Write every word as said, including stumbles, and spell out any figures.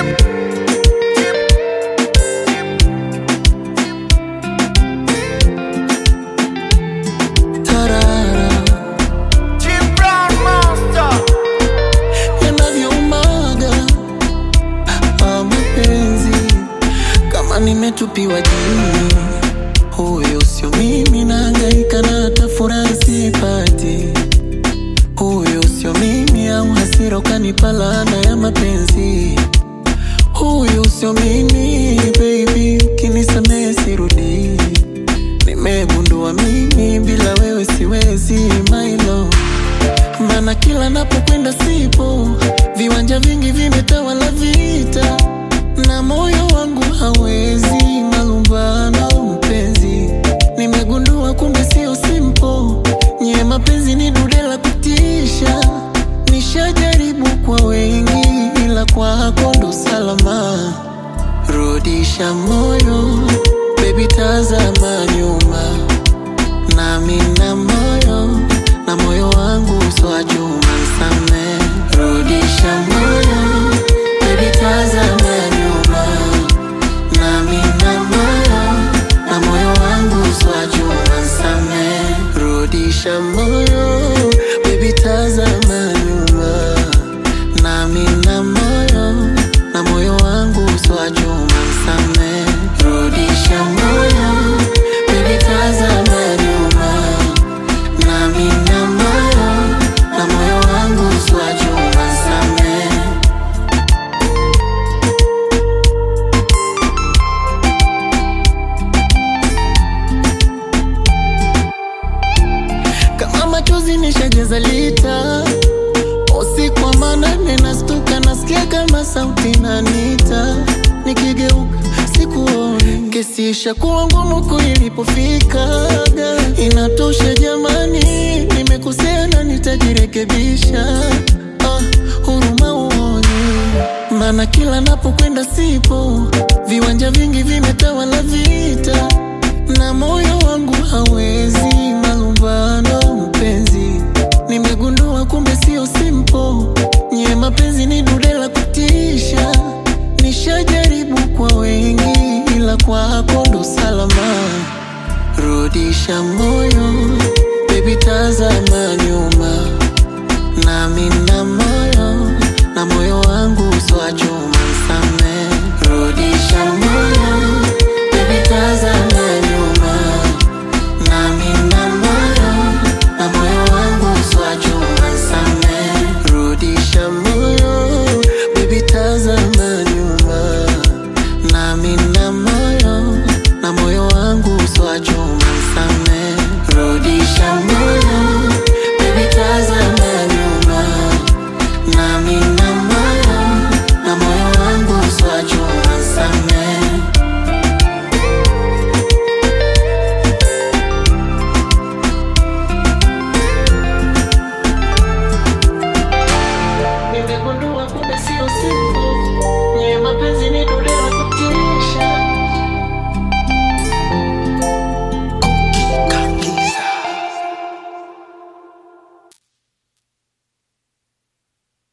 Nimetupiwa jini, huyo sio mimi, nahangaika na hata furaha sipati. Huyo sio mimi, au hasira ukanipa laana ya mapenzi. Huyo sio mimi, baby, ukinisamehe sirudi. Nimegundua mimi bila wewe siwezi, my love. Maana kila napokwenda sipo, viwanja vingi vimetawala vita, na moyo wangu hawezi malumbano mpenzi. Nimegundua kumbe sio simple, nye mapenzi ni dude la kutisha. Nishajaribu kwa wengi, ila kwako ndo salama. Rudisha moyo, baby, tazama nyuma. Nami na moyo, na moyo wangu swa juma, nisamehe. Rudisha moyo, baby, tazama nyuma. Nami na moyo, na moyo wangu swa juma, nisamehe. Rudisha moyo, baby, tazama nyuma. Nami na moyo, na moyo wangu swa juma, nisamehe. Rudisha moyo, baby, tazama nyuma. Nami na moyo, na moyo wangu swa juma, nisamehe. Kama machozi nishajeza lita, usiku wa manane nastuka, nasikia kama sauti inaniita. Nikigeuka sikuoni, kesi ishakuwa ngumu kuilipofika. Inatosha jamani, nimekosea na nitajirekebisha. Ah, huruma uone, maana kila napokwenda sipo, viwanja vingi vimetawala vita, na moyo wangu hawezi malumbano mpenzi. Nimegundua kumbe sio simple, nye mapenzi ni dude la kutisha. Nishajaribu kwa wengi, ila kwako ndo salama. Rudisha moyo, baby, tazama nyuma. Nami na moyo, na moyo wangu swa juma, nisamehe. Rudisha moyo, baby, tazama nyuma. Nami na moyo, na moyo wangu swa juma, nisamehe. Rudisha moyo, baby, tazama nyuma. Nami na moyo, na moyo wangu swa juma, nisamehe. Rudisha moyo.